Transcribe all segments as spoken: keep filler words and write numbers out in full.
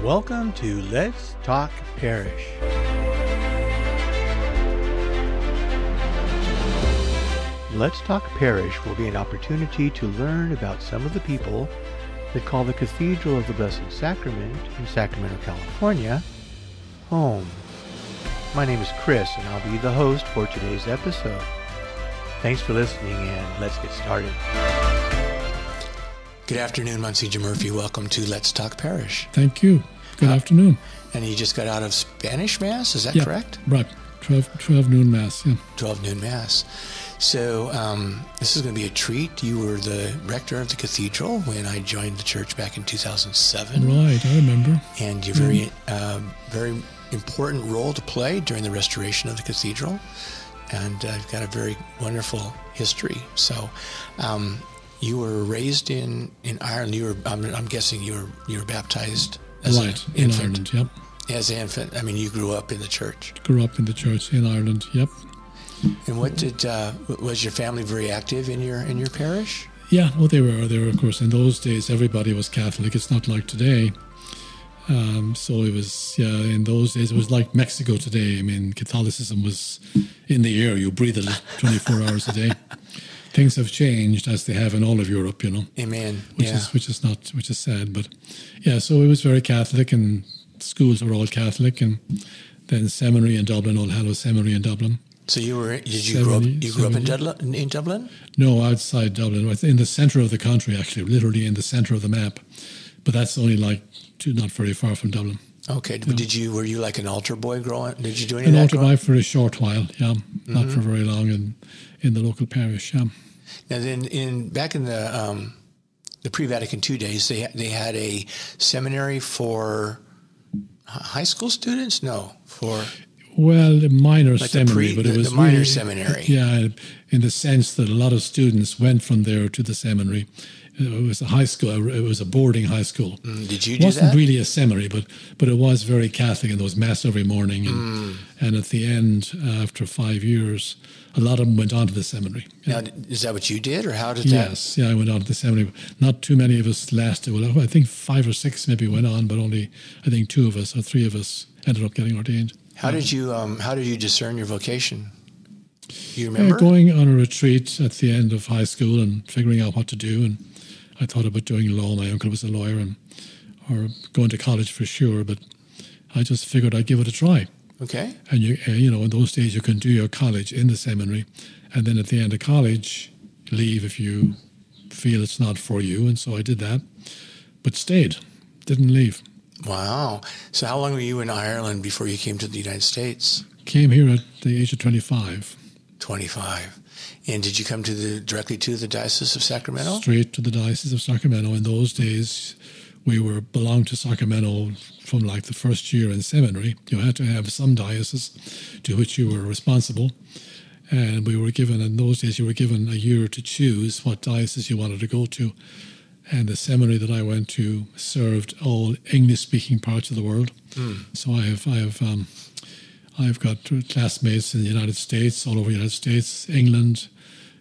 Welcome to Let's Talk Parish. Let's Talk Parish will be an opportunity to learn about some of the people that call the Cathedral of the Blessed Sacrament in Sacramento, California, home. My name is Chris, and I'll be the host for today's episode. Thanks for listening, and let's get started. Good afternoon, Monsignor Murphy. Welcome to Let's Talk Parish. Thank you. Good uh, afternoon. And you just got out of Spanish Mass, is that yeah, correct? Right. twelve, twelve noon Mass, yeah. twelve noon Mass. So um, this is going to be a treat. You were the rector of the cathedral when I joined the church back in two thousand seven. Right, I remember. And you very, mm. uh, very important role to play during the restoration of the cathedral. And uh, you've got a very wonderful history. So um, you were raised in, in Ireland. You were, I'm, I'm guessing you were you were baptized as right, an in infant. Ireland, yep. As an infant. I mean, you grew up in the church. Grew up in the church in Ireland, yep. And what did uh, was your family very active in your in your parish? Yeah, well, they were. They were, of course. In those days, everybody was Catholic. It's not like today. Um, so it was, yeah, in those days, it was like Mexico today. I mean, Catholicism was in the air. You breathed it twenty-four hours a day. Things have changed, as they have in all of Europe, you know. Amen. Which yeah. is which is not which is sad, but yeah. So it was very Catholic, and schools were all Catholic, and then seminary in Dublin, All Hallows Seminary in Dublin. So you were? Did you grow up? You grew up in Dublin? In Dublin? No, outside Dublin, in the centre of the country, actually, literally in the centre of the map. But that's only like two, not very far from Dublin. Okay. Yeah. Did you? Were you like an altar boy growing? Did you do any an of that? An altar growing? boy for a short while, yeah, mm-hmm. not for very long, in in the local parish. Yeah. Now then, in back in the um, the pre-Vatican two days, they they had a seminary for high school students. No, for well, a minor like seminary, pre, but it the, was the minor really, seminary. Yeah, in the sense that a lot of students went from there to the seminary. It was a high school. It was a boarding high school. Mm, did you do that? It wasn't really a seminary, but but it was very Catholic, and there was mass every morning. And, mm. and at the end, uh, after five years, a lot of them went on to the seminary. Now, is that what you did, or how did yes, that? Yes, yeah, I went on to the seminary. Not too many of us lasted. Well, I think five or six maybe went on, but only I think two of us or three of us ended up getting ordained. How did you um, How did you discern your vocation? Do you remember? Uh, going on a retreat at the end of high school and figuring out what to do, and I thought about doing law. My uncle was a lawyer, and or going to college for sure. But I just figured I'd give it a try. Okay. And you, uh, you know, in those days you can do your college in the seminary, and then at the end of college, leave if you feel it's not for you. And so I did that, but stayed, didn't leave. Wow. So how long were you in Ireland before you came to the United States? Came here at the age of twenty-five. twenty-five. And did you come to the directly to the Diocese of Sacramento? Straight to the Diocese of Sacramento. In those days, we were belonged to Sacramento from like the first year in seminary. You had to have some diocese to which you were responsible. And we were given, in those days, you were given a year to choose what diocese you wanted to go to. And the seminary that I went to served all English-speaking parts of the world. Mm. So I have, I have, um, I've got classmates in the United States, all over the United States, England,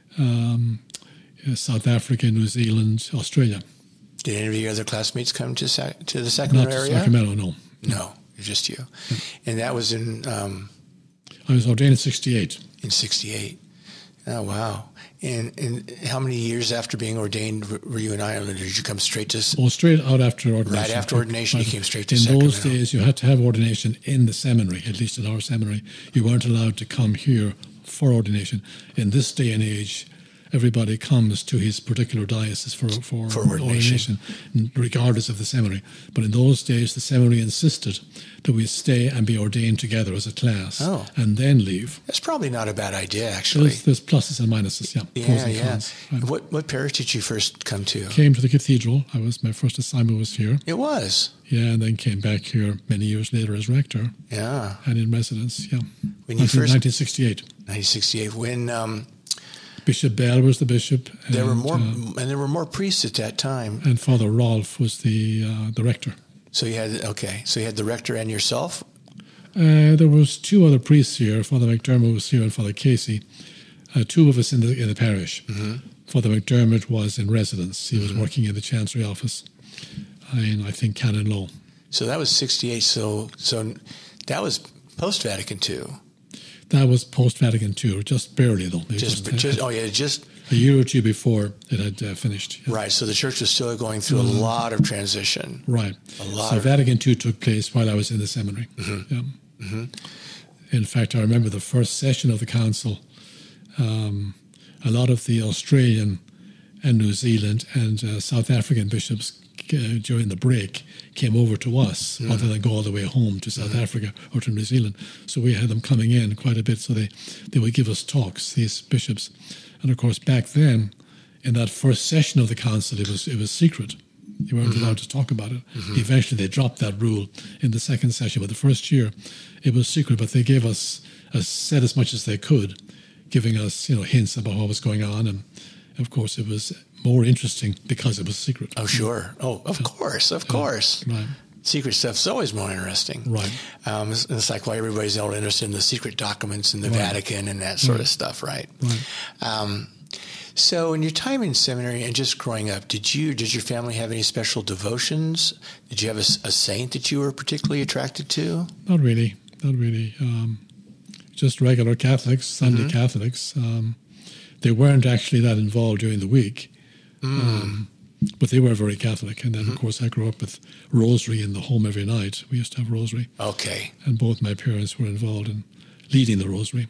um, South Africa, New Zealand, Australia. Did any of your other classmates come to Sac- to the Sacramento Not area? Not Sacramento, no. No, just you. Yeah. And that was in... Um, I was ordained in sixty-eight. In sixty-eight. Oh, wow. And and how many years after being ordained were you in Ireland? Or did you come straight to... Oh, straight out after ordination. Right after ordination, right. You came straight to in Sacramento. In those days, you had to have ordination in the seminary, at least in our seminary. You weren't allowed to come here for ordination. In this day and age, everybody comes to his particular diocese for, for, for ordination. ordination, regardless of the seminary. But in those days, the seminary insisted that we stay and be ordained together as a class oh. and then leave. That's probably not a bad idea, actually. There's, there's pluses and minuses, yeah. Yeah, pros and yeah. cons, right. What, what parish did you first come to? Came to the cathedral. I was My first assignment was here. It was? Yeah, and then came back here many years later as rector. Yeah. And in residence, yeah. When you nineteen, first... nineteen sixty-eight. nineteen sixty-eight. When... Um, Bishop Bell was the bishop. There and, were more, uh, and there were more priests at that time. And Father Rolf was the uh, the rector. So you had okay. So you had the rector and yourself. Uh, there was two other priests here. Father McDermott was here, and Father Casey. Uh, two of us in the in the parish. Mm-hmm. Father McDermott was in residence. He was mm-hmm. working in the Chancery office in, I think, Canon Law. So that was sixty-eight. So so that was post-Vatican two. That was post-Vatican two, just barely, though. It Just, just, just oh, yeah, just... a year or two before it had uh, finished. Yeah. Right, so the church was still going through mm-hmm. a lot of transition. Right. A lot so of... Vatican two took place while I was in the seminary. Mm-hmm. Yeah. Mm-hmm. In fact, I remember the first session of the council, um, a lot of the Australian and New Zealand and uh, South African bishops uh, during the break came over to us mm-hmm. rather than go all the way home to South mm-hmm. Africa or to New Zealand. So we had them coming in quite a bit, so they, they would give us talks, these bishops. And of course, back then, in that first session of the council, it was it was secret. You weren't mm-hmm. allowed to talk about it. Mm-hmm. Eventually, they dropped that rule in the second session. But the first year, it was secret. But they gave us, uh, said as much as they could, giving us, you know, hints about what was going on. And of course, it was more interesting because it was secret. Oh, sure. Oh, of yeah. course, of yeah. course. Right. Secret stuff's always more interesting. Right. Um, it's, it's like why everybody's all interested in the secret documents in the right. Vatican and that sort right. of stuff, right? Right. Um, so in your time in seminary and just growing up, did you did your family have any special devotions? Did you have a, a saint that you were particularly attracted to? Not really. Not really. Um, just regular Catholics, Sunday mm-hmm. Catholics. Um, they weren't actually that involved during the week. Mm. Um, But they were very Catholic. And then, mm-hmm. of course, I grew up with rosary in the home every night. We used to have rosary. Okay. And both my parents were involved in leading the rosary.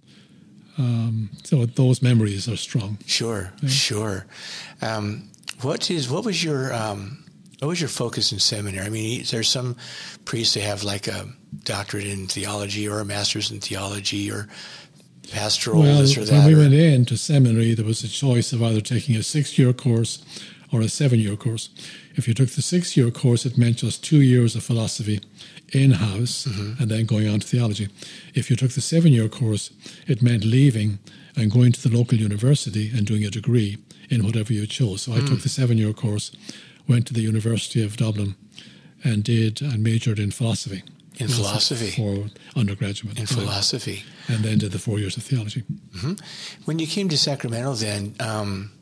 Um, so those memories are strong. Sure, yeah. sure. Um, what is what was your um, what was your focus in seminary? I mean, there's some priests that have like a doctorate in theology or a master's in theology or pastoral well, this or that. When we or... went into seminary, there was a choice of either taking a six-year course or a seven-year course. If you took the six-year course, it meant just two years of philosophy in-house mm-hmm. and then going on to theology. If you took the seven-year course, it meant leaving and going to the local university and doing a degree in whatever you chose. So mm. I took the seven-year course, went to the University of Dublin and did and majored in philosophy. In philosophy? For undergraduate. In philosophy. And then did the four years of theology. Mm-hmm. When you came to Sacramento then, um,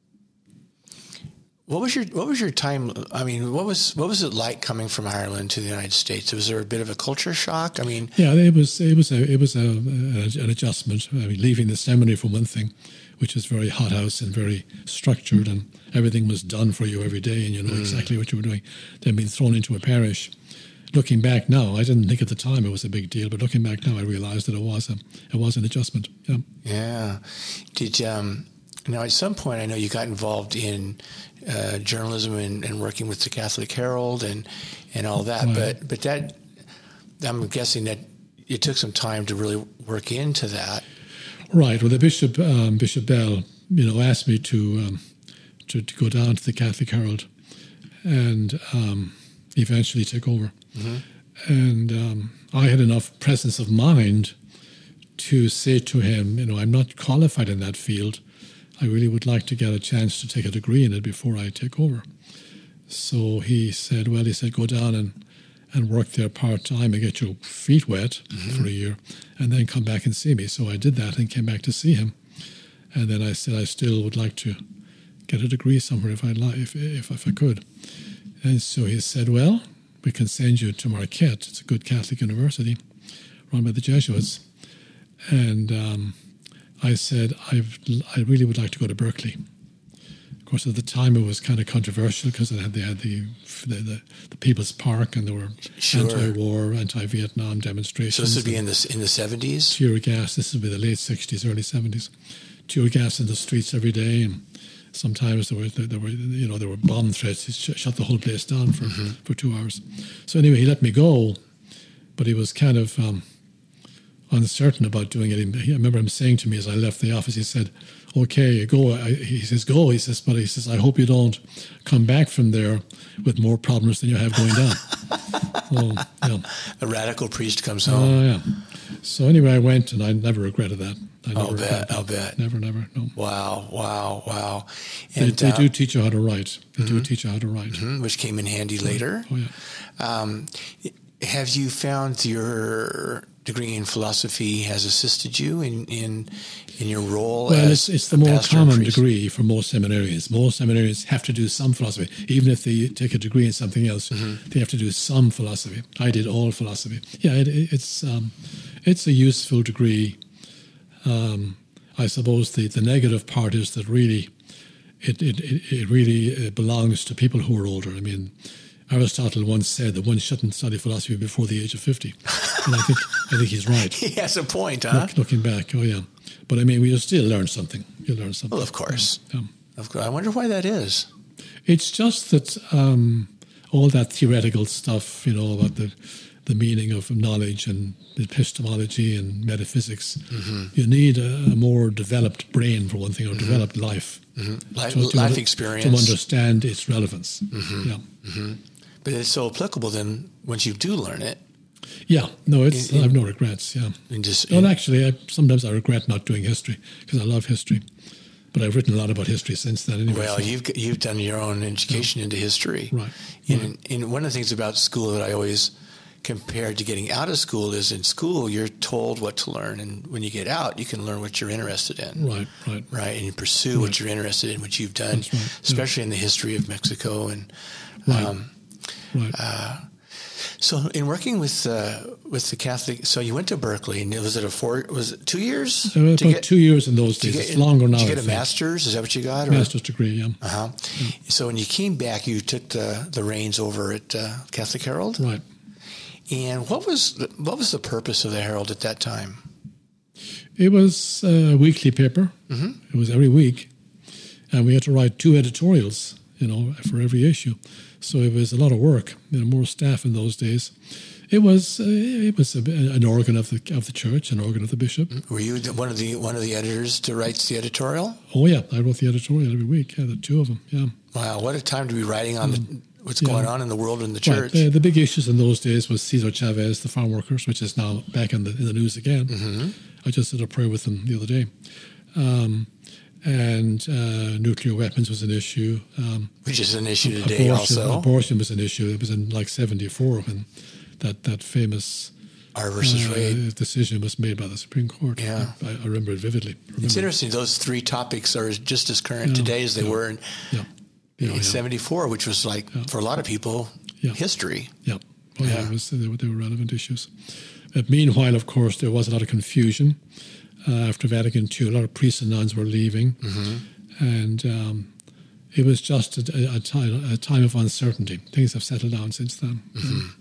What was your What was your time? I mean, what was what was it like coming from Ireland to the United States? Was there a bit of a culture shock? I mean, yeah, it was it was a it was a, a, an adjustment. I mean, leaving the seminary for one thing, which is very hothouse and very structured, and everything was done for you every day, and you know mm. exactly what you were doing. Then being thrown into a parish. Looking back now, I didn't think at the time it was a big deal, but looking back now, I realized that it was a it was an adjustment. Yeah. Yeah. Did um. Now, at some point, I know you got involved in uh, journalism and, and working with the Catholic Herald and, and all that. Right. But but that, I'm guessing that it took some time to really work into that. Right. Well, the Bishop um, Bishop Bell, you know, asked me to um, to, to go down to the Catholic Herald and um, eventually take over. Mm-hmm. And um, I had enough presence of mind to say to him, you know, I'm not qualified in that field. I really would like to get a chance to take a degree in it before I take over. So he said, well, he said, go down and, and work there part-time and get your feet wet mm-hmm. for a year and then come back and see me. So I did that and came back to see him. And then I said I still would like to get a degree somewhere if I like, if, if, if I could. And so he said, well, we can send you to Marquette. It's a good Catholic university run by the Jesuits. And um, I said, I've, I really would like to go to Berkeley. Of course, at the time, it was kind of controversial because they had, they had the, the, the, the People's Park and there were sure. anti-war, anti-Vietnam demonstrations. So this would be in the, in the seventies? Tear gas. This would be the late sixties, early seventies. Tear gas in the streets every day. And sometimes there were, there were you know, there were bomb threats. He sh- shut the whole place down for, mm-hmm. for two hours. So anyway, he let me go, but he was kind of... Um, uncertain about doing it. I remember him saying to me as I left the office, he said, okay, go. I, he says, go. He says, but he says, I hope you don't come back from there with more problems than you have going down. So, yeah. A radical priest comes home. Oh, uh, yeah. So anyway, I went and I never regretted that. I never I'll bet, I'll bet. Never, never, no. Wow, wow, wow. And, they, they uh, do teach you how to write. They mm-hmm. do teach you how to write. Mm-hmm, which came in handy later. Oh, yeah. Um, have you found your degree in philosophy has assisted you in in, in your role well, as it's, it's the a more pastor and common priest? degree for most seminarians. Most seminarians have to do some philosophy. Even if they take a degree in something else, mm-hmm. they have to do some philosophy. I did all philosophy. Yeah, it, it's um, it's a useful degree. Um, I suppose the, the negative part is that really it, it, it really belongs to people who are older. I mean, Aristotle once said that one shouldn't study philosophy before the age of fifty. And I think I think he's right. He has a point, huh? Look, looking back, oh yeah. But I mean, we still learn something. You learn something. Well, of course. Yeah. Of course. I wonder why that is. It's just that um, all that theoretical stuff, you know, about the the meaning of knowledge and epistemology and metaphysics, mm-hmm. you need a, a more developed brain, for one thing, or mm-hmm. developed life. Mm-hmm. Life, to, to life under, experience. To understand its relevance. Mm-hmm. Yeah. Mm-hmm. But it's so applicable then once you do learn it. Yeah. No, it's in, in, I have no regrets, yeah. In just, well, in, actually, I, sometimes I regret not doing history because I love history. But I've written a lot about history since then anyway. Well, so. you've you've done your own education yeah. into history. Right. And, right. and one of the things about school that I always compared to getting out of school is in school you're told what to learn, and when you get out you can learn what you're interested in. Right, right. Right, and you pursue right. what you're interested in, which you've done, right. especially yeah. in the history of Mexico. And right. Um, right. Uh, so in working with uh, with the Catholic, so you went to Berkeley, and was it a four? Was it two years? Uh, about get, two years in those days. Get, it's longer now. Did you get a master's? Is that what you got? Or? Master's degree, yeah. Uh huh. Yeah. So when you came back, you took the the reins over at uh, Catholic Herald, right? And what was the, what was the purpose of the Herald at that time? It was a weekly paper. Mm-hmm. It was every week, and we had to write two editorials, you know, for every issue. So it was a lot of work. You know, more staff in those days. It was uh, it was a, an organ of the of the church, an organ of the bishop. Were you one of the one of the editors to write the editorial? Oh yeah, I wrote the editorial every week. Yeah, the two of them. Yeah. Wow, what a time to be writing on mm. the, what's yeah. going on in the world and the church. Right. The, the big issues in those days was Cesar Chavez, the farm workers, which is now back in the in the news again. Mm-hmm. I just did a prayer with them the other day. Um, and uh, nuclear weapons was an issue. Um, Which is an issue today abortion, also. Abortion was an issue. It was in like seventy-four when that, that famous R versus uh, Wade decision was made by the Supreme Court. Yeah. I, I remember it vividly. Remember. It's interesting. Those three topics are just as current yeah, today as they yeah, were in, yeah, yeah, in yeah. seventy-four, which was like, yeah. for a lot of people, yeah. history. Yeah. Oh, yeah. yeah. It was, they, were, they were relevant issues. But meanwhile, of course, there was a lot of confusion. Uh, after Vatican Two, a lot of priests and nuns were leaving. Mm-hmm. And um, it was just a, a, time, a time of uncertainty. Things have settled down since then. Mm-hmm. Yeah.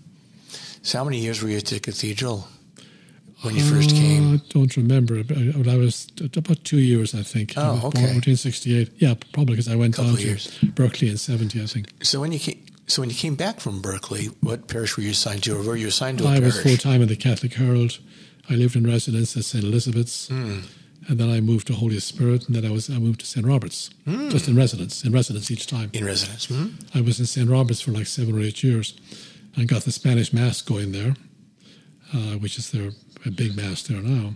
So how many years were you at the cathedral when you first came? Uh, I don't remember. But I was about two years, I think. Oh, I was okay. Born nineteen sixty-eight. Yeah, probably because I went Couple down to years. Berkeley in seventy, I think. So when you came, so when you came back from Berkeley, what parish were you assigned to, or were you assigned to a I parish? was full-time at the Catholic Herald. I lived in residence at Saint Elizabeth's. Mm. And then I moved to Holy Spirit, and then I was I moved to Saint Robert's, mm. just in residence, in residence each time. In residence. Mm-hmm. I was in Saint Robert's for like seven or eight years, and got the Spanish Mass going there, uh, which is their a big Mass there now.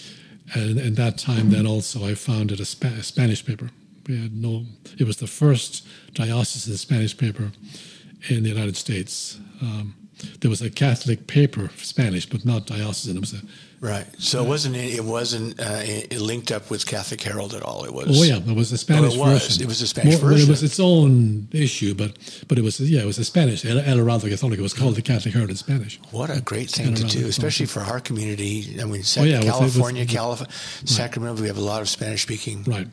And in that time, then also I founded a, Spa- a Spanish paper. We had no. It was the first diocesan Spanish paper in the United States. Um, there was a Catholic paper, Spanish, but not diocesan. It was a Right. So it wasn't it wasn't uh, it linked up with Catholic Herald at all. It was. Oh yeah, it was a Spanish oh, it was. version. It was a Spanish More, version. It was its own issue, but but it was yeah, it was a Spanish. El, El Heraldo Catholic. It was called the Catholic Herald in Spanish. What a great thing El to Heraldo do, especially Catholic. for our community. I mean, Oh, yeah, California, with, with, California, right. Sacramento, we have a lot of Spanish speaking. Right.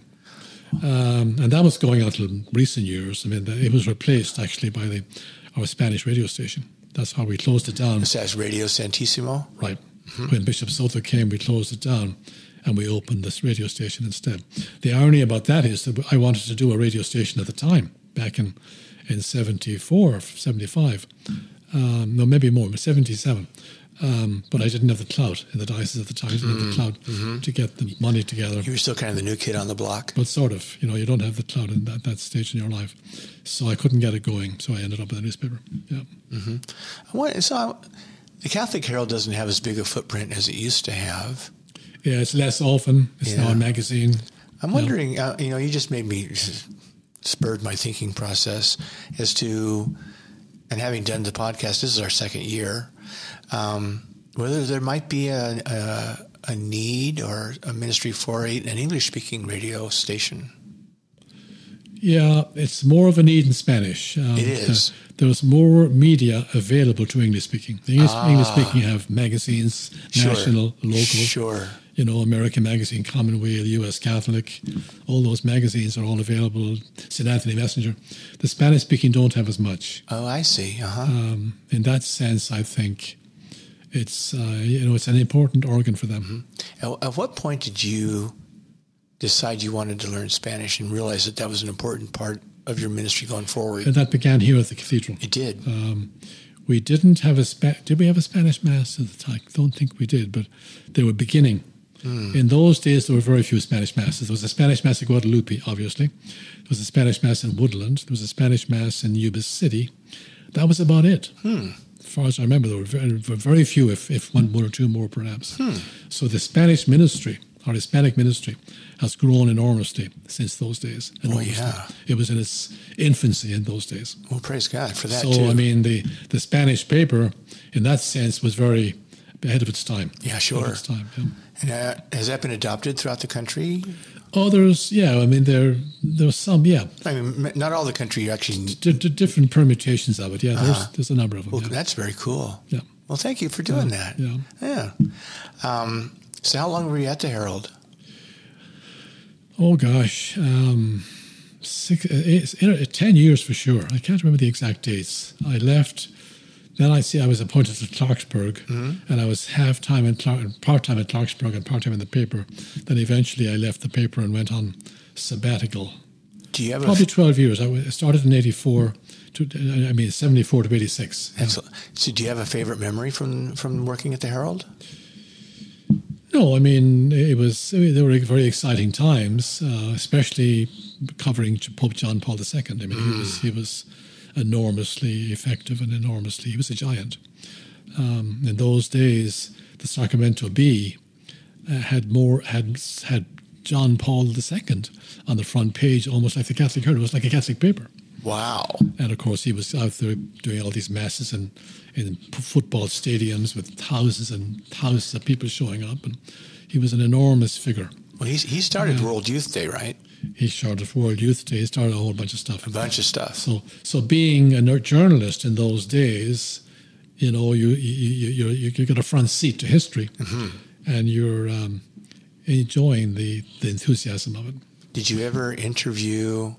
Um, and that was going on until recent years. I mean, it was replaced actually by the our Spanish radio station. That's how we closed it down. That's Radio Santissimo. Right. Mm-hmm. When Bishop Soto came, we closed it down and we opened this radio station instead. The irony about that is that I wanted to do a radio station at the time, back in, in seventy-four, seventy-five. Um, no, maybe more, but seventy-seven. Um, but I didn't have the clout in the diocese at the time. I didn't mm-hmm. have the clout mm-hmm. to get the money together. You were still kind of the new kid on the block. But sort of. You know, you don't have the clout in that, that stage in your life. So I couldn't get it going, so I ended up with a newspaper. Yeah. Mm-hmm. What, so I, the Catholic Herald doesn't have as big a footprint as it used to have. Yeah, it's less often. It's yeah. now a magazine. I'm wondering, yeah. uh, you know, you just made me, spurred my thinking process as to, and having done the podcast, this is our second year, um, whether there might be a, a, a need or a ministry for a, an English-speaking radio station. Yeah, it's more of a need in Spanish. Um, it is. Uh, there's more media available to English-speaking. The English, Ah. English-speaking have magazines, Sure. national, local. Sure. You know, American Magazine, Commonweal, U S Catholic, all those magazines are all available. Saint Anthony Messenger. The Spanish-speaking don't have as much. Oh, I see. Uh-huh. Um, in that sense, I think it's uh, you know it's an important organ for them. Mm-hmm. At, at what point did you decide you wanted to learn Spanish and realize that that was an important part of your ministry going forward? And that began here at the cathedral. It did. Um, we didn't have a Spa- did we have a Spanish mass at the time? I don't think we did, but they were beginning. Mm. In those days, there were very few Spanish masses. There was a Spanish mass at Guadalupe, obviously. There was a Spanish mass in Woodland. There was a Spanish mass in Yuba City. That was about it. Hmm. As far as I remember, there were very, very few, if, if one, one or two more, perhaps. Hmm. So the Spanish ministry, or Hispanic ministry, has grown enormously since those days. Enormously. Oh, yeah. It was in its infancy in those days. Well, praise God for that, so, too. I mean, the, the Spanish paper, in that sense, was very ahead of its time. Yeah, sure. Ahead of its time, yeah. And uh, has that been adopted throughout the country? Others, yeah. I mean, there there's some, yeah. I mean, not all the country actually. D- d- different permutations of it, yeah. There's Uh-huh. there's a number of them. Well, yeah. that's very cool. Yeah. Well, thank you for doing Yeah, that. yeah. Yeah. Um, so, how long were you at the Herald? Oh gosh, um, six, eight, eight, ten years for sure. I can't remember the exact dates. I left. Then I see I was appointed to Clarksburg, mm-hmm. and I was half time and part time at Clarksburg and part time in the paper. Then eventually I left the paper and went on sabbatical. Do you have probably a f- twelve years? I started in eighty-four. To, I mean, seventy-four to eighty-six. Excellent. So, do you have a favorite memory from from working at the Herald? No, I mean, it was, I mean, they were very exciting times, uh, especially covering Pope John Paul the Second. I mean, mm. he was he was enormously effective and enormously, he was a giant. Um, in those days, the Sacramento Bee uh, had more, had had John Paul the Second on the front page, almost like the Catholic Herald. It was like a Catholic paper. Wow. And of course, he was out there doing all these masses in, in football stadiums with thousands and thousands of people showing up. And he was an enormous figure. Well, he's, he started Yeah. World Youth Day, right? He started World Youth Day. He started a whole bunch of stuff. A bunch of stuff. So, so being a journalist in those days, you know, you you you you, you get a front seat to history, Mm-hmm. and you're um, enjoying the, the enthusiasm of it. Did you ever interview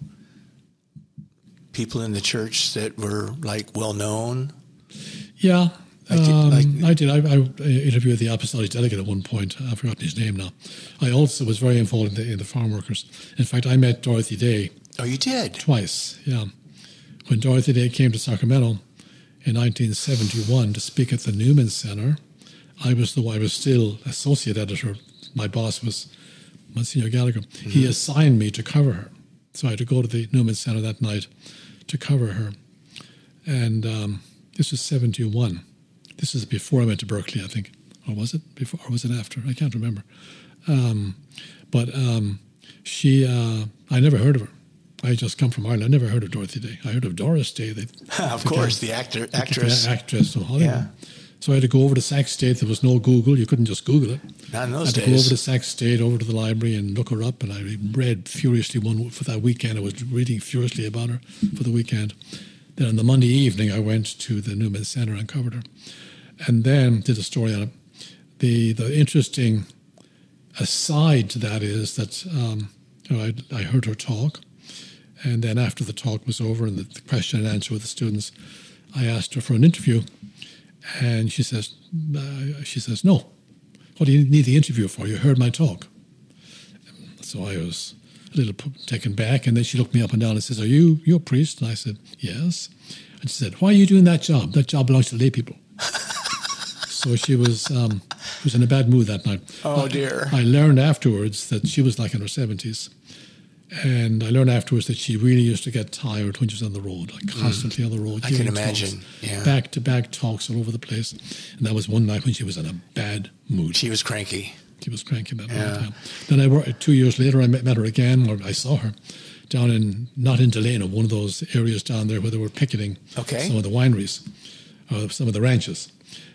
people in the church that were like well known? Yeah, Like, did- um, like- I did. I, I interviewed the apostolic delegate at one point. I've forgotten his name now. I also was very involved in the, in the farm workers. In fact, I met Dorothy Day Oh, you did? twice. Yeah, when Dorothy Day came to Sacramento in nineteen seventy-one to speak at the Newman Center, I was the I was still associate editor. My boss was Monsignor Gallagher. Mm-hmm. He assigned me to cover her, so I had to go to the Newman Center that night to cover her. And um, this was seventy-one. This is before I went to Berkeley, I think. Or was it before, or was it after? I can't remember. Um, but um, she, uh, I never heard of her. I had just come from Ireland. I never heard of Dorothy Day. I heard of Doris Day. The, Of the course, guy- the actor, the actress. actress from Hollywood. Yeah. So I had to go over to Sac State. There was no Google. You couldn't just Google it. Not in I those had to go over days. to Sac State, over to the library, and look her up. And I read furiously one for that weekend. I was reading furiously about her for the weekend. Then on the Monday evening, I went to the Newman Center and covered her, and then did a story on it. The the interesting aside to that is that um, you know, I, I heard her talk, and then after the talk was over and the, the question and answer with the students, I asked her for an interview, and she says, uh, she says, no. What do you need the interview for? You heard my talk. So I was a little taken back, and then she looked me up and down and says, are you you a priest? And I said, yes. And she said, why are you doing that job? That job belongs to lay people. So she was um, she was in a bad mood that night. Oh, I- dear. I learned afterwards that she was like in her seventies. And I learned afterwards that she really used to get tired when she was on the road, like constantly on the road. I can giving imagine, talks, yeah. Back-to-back talks all over the place. And that was one night when she was in a bad mood. She was cranky. She was cranky that Yeah. night. Yeah. Then I worked, two years later, I met, met her again, or I saw her down in, not in Delano, one of those areas down there where they were picketing Okay. some of the wineries, uh, some of the ranches.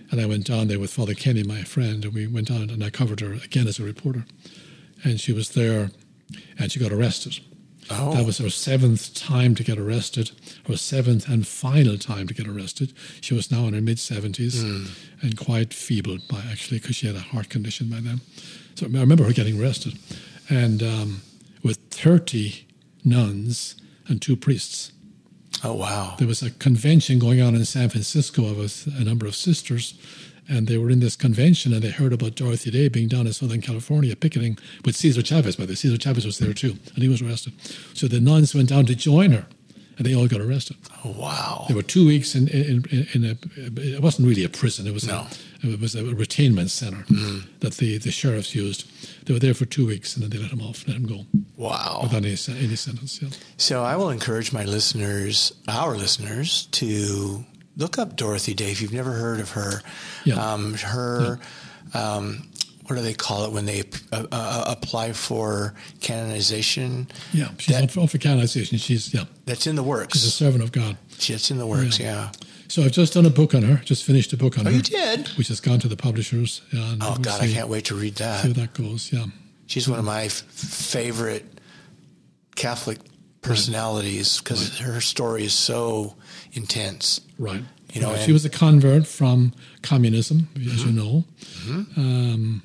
And I went down there with Father Kenny, my friend, and we went down and I covered her again as a reporter. And she was there and she got arrested. Oh. That was her seventh time to get arrested, her seventh and final time to get arrested. She was now in her mid-seventies mm. and quite feeble, by actually, because she had a heart condition by then. So I remember her getting arrested. And um, with thirty nuns and two priests. Oh, wow. There was a convention going on in San Francisco of a, a number of sisters, and they were in this convention, and they heard about Dorothy Day being down in Southern California picketing with Cesar Chavez, by the way. Cesar Chavez was there too, and he was arrested. So the nuns went down to join her, and they all got arrested. Oh, wow. There were two weeks in in, in, in a, it wasn't really a prison, it was, no. a, it was a retainment center mm. that the, the sheriffs used. They were there for two weeks, and then they let him off, let him go. Wow. Without any, any sentence, yeah. So I will encourage my listeners, our listeners, to look up Dorothy Day if you've never heard of her. Yeah. Um, her, yeah. um, what do they call it when they uh, uh, apply for canonization? Yeah, she's that, up for canonization. She's, yeah. That's in the works. She's a servant of God. It's in the works, yeah. yeah. So I've just done a book on her, just finished a book on oh, her. Oh, you did? Which has gone to the publishers. Yeah, oh, we'll God, see, I can't wait to read that. See how that goes, yeah. She's one of my f- favorite Catholic personalities because right. her story is so intense. Right. You know, right. She was a convert from communism, as mm-hmm. you know, mm-hmm. um,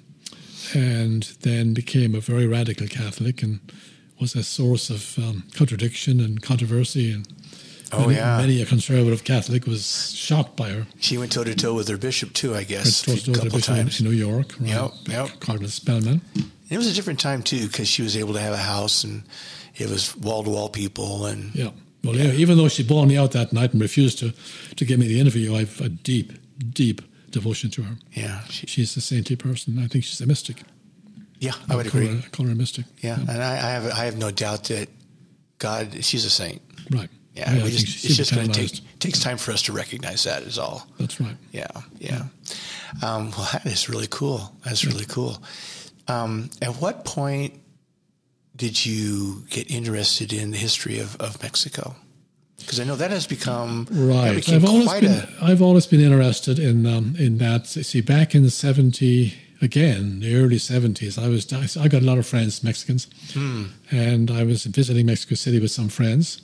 and then became a very radical Catholic and was a source of um, contradiction and controversy. And oh, many, yeah. many a conservative Catholic was shocked by her. She went toe-to-toe with her bishop, too, I guess, a toe-to-toe couple with her times. In New York, right? Yep, yep. Cardinal Spellman. It was a different time, too, because she was able to have a house, and it was wall-to-wall people. And yeah. Well, yeah. even though she bawled me out that night and refused to, to give me the interview, I have a deep, deep devotion to her. Yeah. She, she's a saintly person. I think she's a mystic. Yeah, I would I call agree. Her, I call her a mystic. Yeah, yeah. and I, I have I have no doubt that God, she's a saint. Right. Yeah, yeah we just, it's just going to take takes time for us to recognize that is all. That's right. Yeah, yeah. yeah. Um, well, that is really cool. That's yeah. really cool. Um, at what point did you get interested in the history of, of Mexico? Because I know that has become right. I've always been a... I've always been interested in um, in that. See, back in the seventy again, the early seventies, I was I got a lot of friends, Mexicans, hmm. and I was visiting Mexico City with some friends,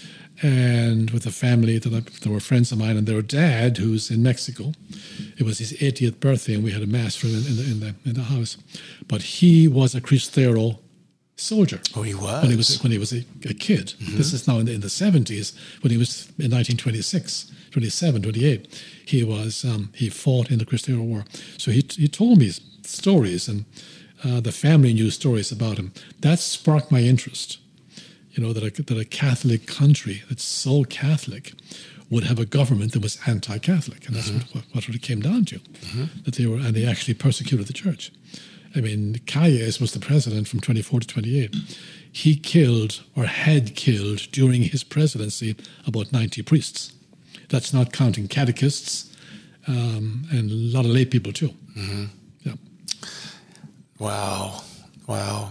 and with a family that I, that were friends of mine, and their dad, who's in Mexico. It was his eightieth birthday, and we had a mass for him in, in the in the in the house. But he was a Cristero soldier. Oh, he was? When he was, when he was a, a kid. Mm-hmm. This is now in the, in the seventies, when he was in nineteen twenty-six, twenty-seven, twenty-eight. He was, um, he fought in the Cristero War. So he he told me stories, and uh, the family knew stories about him. That sparked my interest. You know, that a, that a Catholic country that's so Catholic would have a government that was anti-Catholic. And that's mm-hmm. what, what it came down to. Mm-hmm. That they were, and they actually persecuted the church. I mean, Calles was the president from twenty-four to twenty-eight. He killed, or had killed, during his presidency, about ninety priests. That's not counting catechists um, and a lot of lay people, too. Mm-hmm. Yeah. Wow. Wow.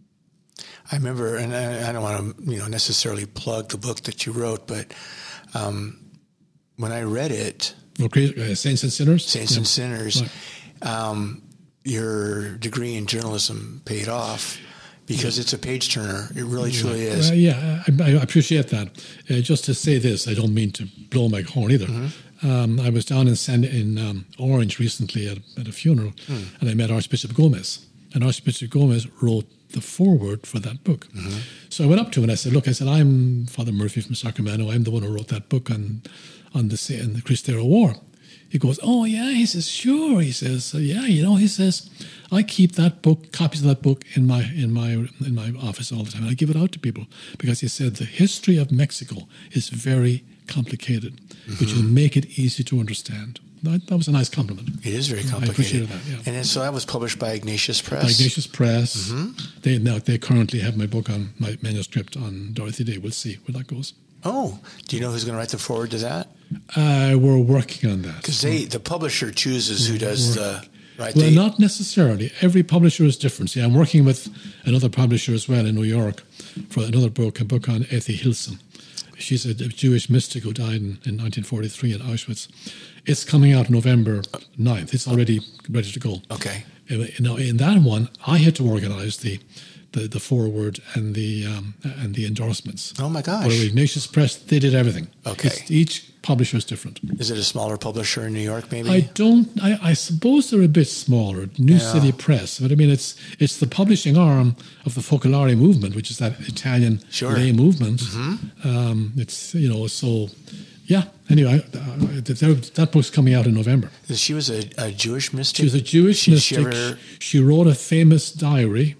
I remember, and I, I don't want to, you know, necessarily plug the book that you wrote, but um, when I read it... Okay, uh, Saints and Sinners? Saints yeah. and Sinners. Right. Um, your degree in journalism paid off because yeah. it's a page turner. It really, yeah. truly is. Uh, yeah, I, I appreciate that. Uh, just to say this, I don't mean to blow my horn either. Mm-hmm. Um, I was down in San, in um, Orange recently at, at a funeral, mm. and I met Archbishop Gomez. And Archbishop Gomez wrote the foreword for that book. Mm-hmm. So I went up to him and I said, look, I said, I'm Father Murphy from Sacramento. I'm the one who wrote that book on, on the, on the Cristero War. He goes, oh, yeah. He says, sure. He says, yeah, you know, he says, I keep that book, copies of that book in my in my in my office all the time. And I give it out to people because he said the history of Mexico is very complicated, mm-hmm. but you make it easy to understand. That, that was a nice compliment. It is very complicated. I appreciated that, yeah. And then, so that was published by Ignatius Press. By Ignatius Press. Mm-hmm. They now they currently have my book on my manuscript on Dorothy Day. We'll see where that goes. Oh, do you know who's going to write the foreword to that? Uh, we're working on that. Because they, the publisher chooses who does the, right? Well, they, not necessarily. Every publisher is different. See, I'm working with another publisher as well in New York for another book, a book on Ethy Hilson. She's a Jewish mystic who died in, in nineteen forty-three at Auschwitz. It's coming out November ninth. It's already ready to go. Okay. Now, in that one, I had to organize the the, the foreword and the um, and the endorsements. Oh my gosh! But Ignatius Press, they did everything. Okay. It's, each publisher is different. Is it a smaller publisher in New York, maybe? I don't. I, I suppose they're a bit smaller. New Yeah. City Press, but I mean, it's it's the publishing arm of the Focolare movement, which is that Italian Sure. lay movement. Mm-hmm. Um, it's you know so. Yeah. Anyway, uh, that, that book's coming out in November. She was a, a Jewish mystic. She was a Jewish She- mystic. She ever, She wrote a famous diary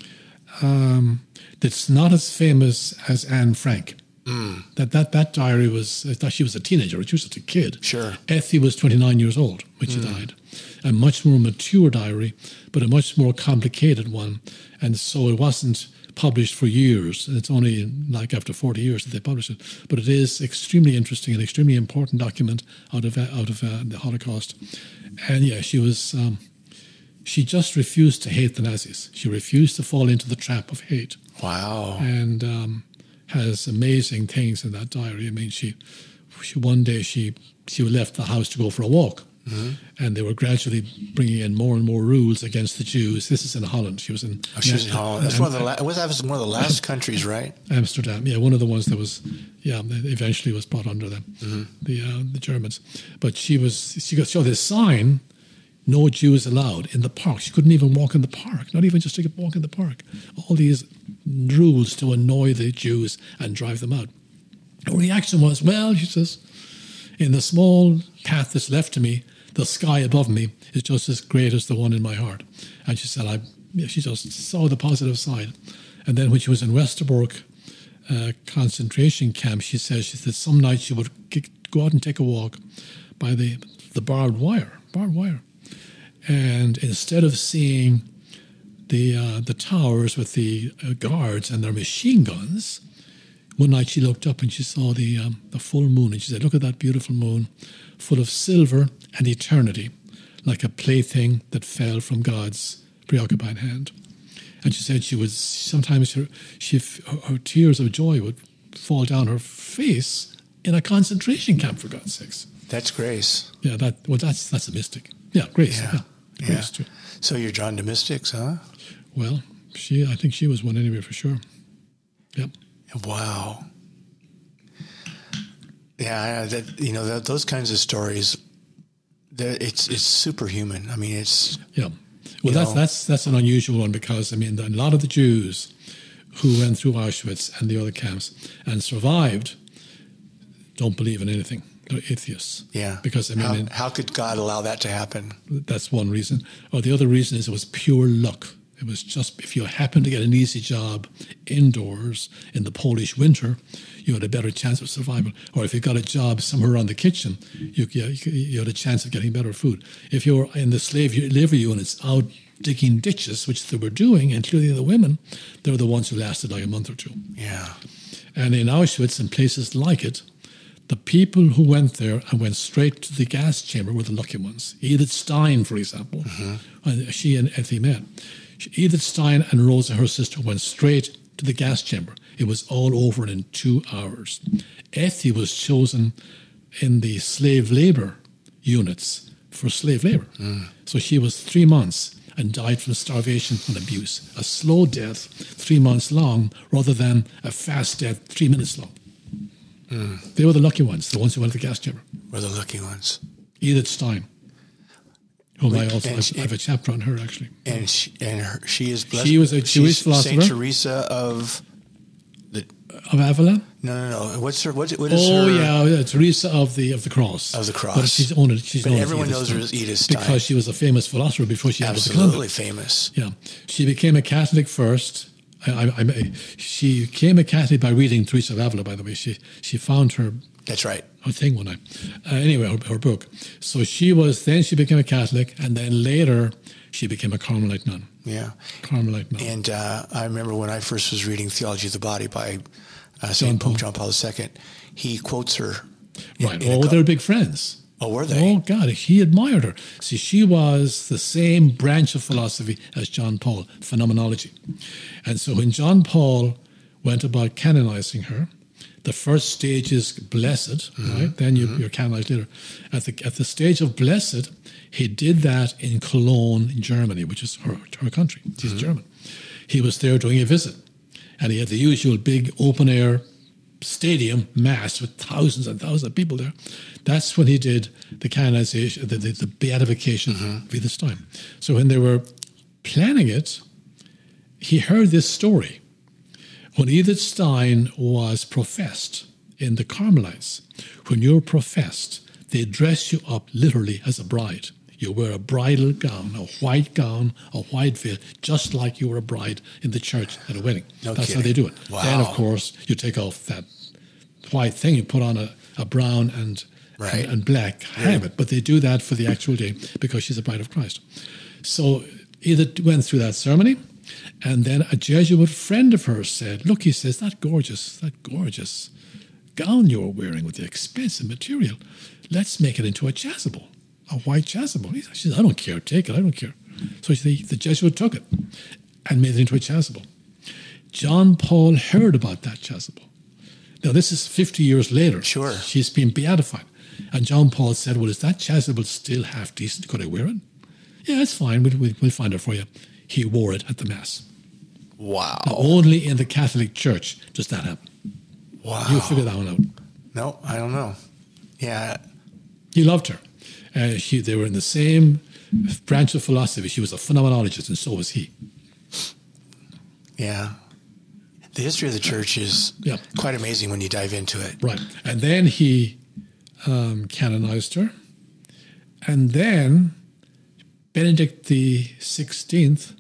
um, that's not as famous as Anne Frank. mm, That that that diary was. I thought she was a teenager. She was just a kid. Sure. Effie was twenty-nine years old when she died. A much more mature diary, but a much more complicated one, and so it wasn't published for years. It's only like after forty years that they published it. But it is extremely interesting and extremely important document out of out of uh, the Holocaust. And yeah, she was. Um, she just refused to hate the Nazis. She refused to fall into the trap of hate. wow. And um, has amazing things in that diary. I mean, she, she one day she she left the house to go for a walk, Mm-hmm. and they were gradually bringing in more and more rules against the Jews. This is in Holland. She was in. Oh, she was in Holland. That's one of the la- was that was one of the last countries, right? Amsterdam, yeah, one of the ones that was, yeah, that eventually was brought under them, Mm-hmm. the uh, the Germans. But she was, she got showed this sign, no Jews allowed in the park. She couldn't even walk in the park, not even just to get walk in the park. All these rules to annoy the Jews and drive them out. Her reaction was, well, she says, in the small path that's left to me, the sky above me is just as great as the one in my heart. And she said, I, yeah, she just saw the positive side. And then when she was in Westerbork uh, concentration camp, she says, she said some nights she would go out and take a walk by the, the barbed wire, barbed wire. And instead of seeing the uh, the towers with the uh, guards and their machine guns, one night she looked up and she saw the um, the full moon, and she said, "Look at that beautiful moon, full of silver and eternity, like a plaything that fell from God's preoccupied hand." And she said she was sometimes her she her, her tears of joy would fall down her face in a concentration camp. For God's sakes, That's grace. yeah, that well, that's that's a mystic. Yeah, grace. Yeah. Yeah, Yeah. grace too. So you're drawn to mystics, huh? Well, she I think she was one anyway for sure. Yep. Wow. Yeah, that, you know, that, those kinds of stories, they're- it's it's superhuman. I mean, it's Yeah. Well, You that's know. that's that's an unusual one because I mean, a lot of the Jews who went through Auschwitz and the other camps and survived don't believe in anything. They're atheists. yeah. Because I mean, how, in- how could God allow that to happen? that's one reason. Or the other reason is it was pure luck. It was just if you happened to get an easy job indoors in the Polish winter, you had a better chance of survival. Or if you got a job somewhere around the kitchen, you, you, you had a chance of getting better food. If you were in the slave labor units out digging ditches, which they were doing, including the women, they were the ones who lasted like a month or two. Yeah. And in Auschwitz and places like it, the people who went there and went straight to the gas chamber were the lucky ones. Edith Stein, for example, Mm-hmm. and she and Effie met. Edith Stein and Rosa, her sister, went straight to the gas chamber. It was all over in two hours. Effie was chosen in the slave labor units for slave labor. Mm. So she was three months and died from starvation and abuse. A slow death, three months long, rather than a fast death, three minutes long. Mm. They were the lucky ones, the ones who went to the gas chamber. We're the lucky ones. Edith Stein, whom I also And have, she- I have a chapter on her actually. And she, and her, she is blessed. She was a Jewish she's philosopher. Saint Teresa of the. Of Avila? No, no, no. What's her? What, what is Oh her? yeah, yeah, Teresa of the of the Cross. Of the Cross. But she's known. She's But known everyone as knows Edith her Stein as Edith Stein. because she was a famous philosopher before she entered the Absolutely convent. famous. Yeah, she became a Catholic first. I, I, I, she became a Catholic by reading Teresa of Avila. By the way, she she found her That's right. her thing one night. Uh, anyway, her, her book. So she was then she became a Catholic, and then later she became a Carmelite nun. Yeah. Carmelite nun. And uh, I remember when I first was reading Theology of the Body by uh, John Saint Paul. Pope John Paul the Second, he quotes her. in- Right. in a Oh, co- they're big friends. Oh, were they? Oh, God, he admired her. See, she was the same branch of philosophy as John Paul, phenomenology. And so when John Paul went about canonizing her, The first stage is blessed, Mm-hmm. right? Then you, Mm-hmm. you're canonized later. At the at the stage of blessed, he did that in Cologne, in Germany, which is her, her country. She's Mm-hmm. German. He was there doing a visit, and he had the usual big open air stadium mass with thousands and thousands of people there. That's when he did the canonization, the, the, the beatification Mm-hmm. for this time. So when they were planning it, he heard this story. When Edith Stein was professed in the Carmelites, when you're professed, they dress you up literally as a bride. You wear a bridal gown, a white gown, a white veil, just like you were a bride in the church at a wedding. No That's kidding. how they do it. Wow. Then, of course, you take off that white thing, you put on a, a brown and, Right. and, and black habit. But they do that for the actual day because she's a bride of Christ. So Edith went through that ceremony, and then a Jesuit friend of hers said, look, he says, that gorgeous, that gorgeous gown you're wearing with the expensive material, let's make it into a chasuble, a white chasuble. He said, I don't care, take it, I don't care. So the, the Jesuit took it and made it into a chasuble. John Paul heard about that chasuble. Now, this is fifty years later. Sure. She's been beatified. And John Paul said, well, is that chasuble still half decent? Could I wear it? Yeah, it's fine. We'll, we'll, we'll find it for you. He wore it at the Mass. Wow. Now, only in the Catholic Church does that happen. Wow. You figure that one out. No, I don't know. Yeah. He loved her. Uh, she, they were in the same branch of philosophy. She was a phenomenologist, and so was he. Yeah. The history of the church is Yeah. quite amazing when you dive into it. Right. And then he um, canonized her. And then Benedict the sixteenth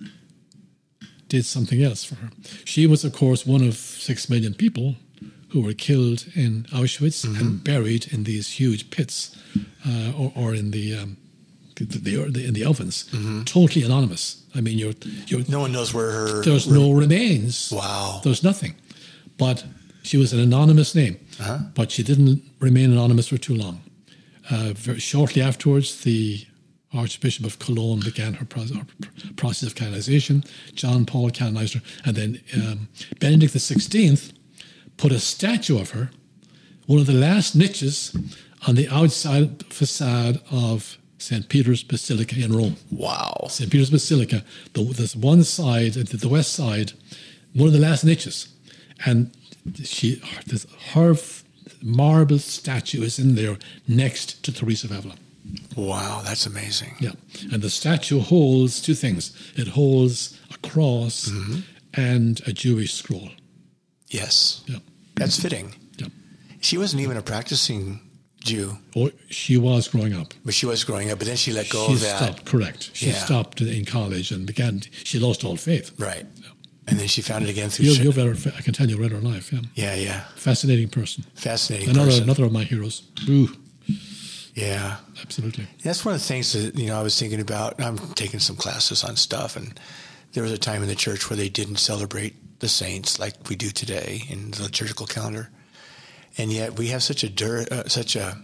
did something else for her. She was, of course, one of six million people who were killed in Auschwitz Mm-hmm. and buried in these huge pits uh, or, or in the, um, the, the, the in the ovens, Mm-hmm. totally anonymous. I mean, you're you're No one knows where her... there's no remains. Wow. There's nothing. But she was an anonymous name. Uh-huh. But she didn't remain anonymous for too long. Uh, very shortly afterwards, the Archbishop of Cologne began her process, her process of canonization. John Paul canonized her. And then um, Benedict the sixteenth put a statue of her, one of the last niches, on the outside facade of Saint Peter's Basilica in Rome. Wow. Saint Peter's Basilica, the, there's one side, the, the west side, one of the last niches. And she, this, her marble statue is in there next to Teresa of Avila. Wow, that's amazing. Yeah. And the statue holds two things. It holds a cross Mm-hmm. and a Jewish scroll. Yes. Yeah. That's fitting. Yeah. She wasn't even a practicing Jew, Or she was growing up. but she was growing up, but then she let go She of that. stopped, correct. She Yeah. stopped in college and began, she lost all faith. Right. And then she found it again through... You, sh- you've read her, I can tell you read her life. Yeah. yeah, yeah. Fascinating person. Fascinating Another, person. another of my heroes. Ooh, Yeah. absolutely. That's one of the things that, you know, I was thinking about. I'm taking some classes on stuff, and there was a time in the church where they didn't celebrate the saints like we do today in the liturgical calendar. And yet we have such a dur- uh, such a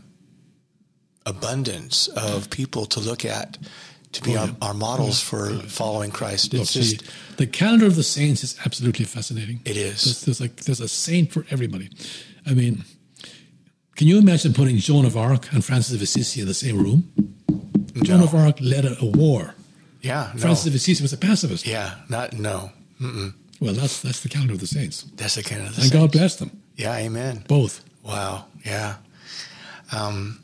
abundance of people to look at, to be Oh, our, yeah. our models for following Christ. Look, It's see, just, the calendar of the saints is absolutely fascinating. it is. There's, there's like there's a saint for everybody. I mean, can you imagine putting Joan of Arc and Francis of Assisi in the same room? Joan No. of Arc led a, a war. Yeah, no. Francis of Assisi was a pacifist. Yeah, not, no. Mm-mm. Well, that's that's the calendar of the saints. That's the kind of the And saints. God bless them, Yeah, amen. both. Wow, yeah. Um,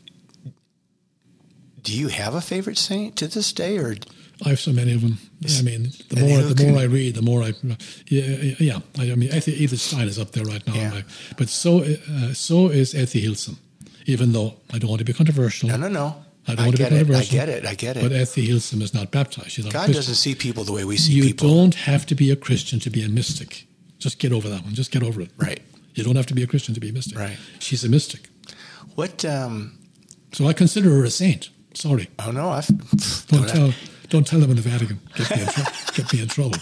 do you have a favorite saint to this day, or I have so many of them. I mean, the And more who the more can- I read, the more I, yeah, yeah. I, I mean, Ethy, Edith Stein is up there right now, Yeah. my, but so uh, so is Ethy Hilson. Even though I don't want to be controversial, no, no, no? I don't I want to be get it. I controversial. get it. I get it. But Ethy Hilson is not baptized. She's not a God Christian. doesn't see people the way we see You people. don't have to be a Christian to be a mystic. Just get over that one. Just get over it. Right. You don't have to be a Christian to be a mystic. Right. She's a mystic. What? Um, So I consider her a saint. Sorry. oh no, I've Don't don't tell. Don't tell them in the Vatican. Get me in, tr- get me in trouble.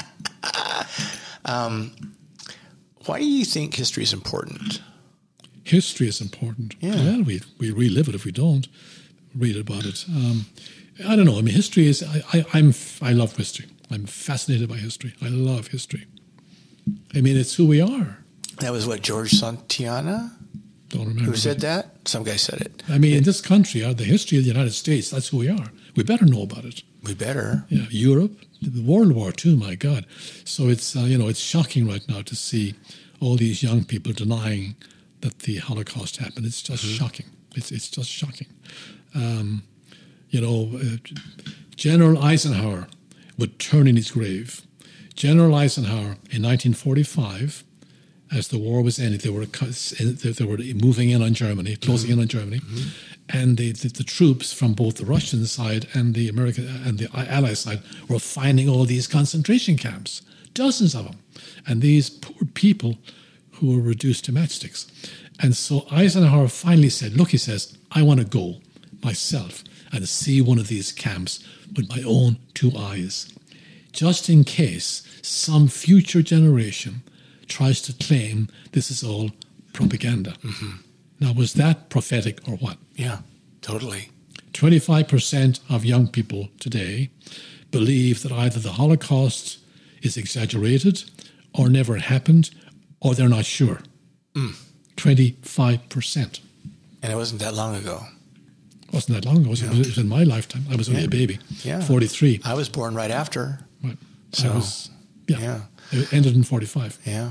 Why do you think history is important? History is important. Yeah. Well, we we relive it if we don't read about it. Um, I don't know. I mean, history is. I, I I'm I love history. I'm fascinated by history. I love history. I mean, it's who we are. That was what, George Santayana? Don't remember. Who said that? Some guy said it. I mean, in this country, uh, the history of the United States, that's who we are. We better know about it. We better. Yeah, Europe, the World War Two, my God. So it's, uh, you know, it's shocking right now to see all these young people denying that the Holocaust happened. It's just mm-hmm. shocking. It's it's just shocking. Um, you know, uh, General Eisenhower would turn in his grave. General Eisenhower in nineteen forty-five, as the war was ending, they were they were moving in on Germany, closing mm-hmm. in on Germany, mm-hmm. and the, the the troops from both the Russian side and the American and the Allied side were finding all these concentration camps, dozens of them, and these poor people who were reduced to matchsticks. And so Eisenhower finally said, "Look," he says, "I want to go myself and see one of these camps with my own two eyes, just in case some future generation tries to claim this is all propaganda." Mm-hmm. Now, was that prophetic or what? Yeah, totally. twenty-five percent of young people today believe that either the Holocaust is exaggerated or never happened, or they're not sure. Mm. twenty-five percent. And it wasn't that long ago. It wasn't that long ago. It was, no. it was in my lifetime. I was only yeah. a baby. Yeah. forty-three. I was born right after. Right. So, I was, yeah. yeah. It ended in forty-five. Yeah.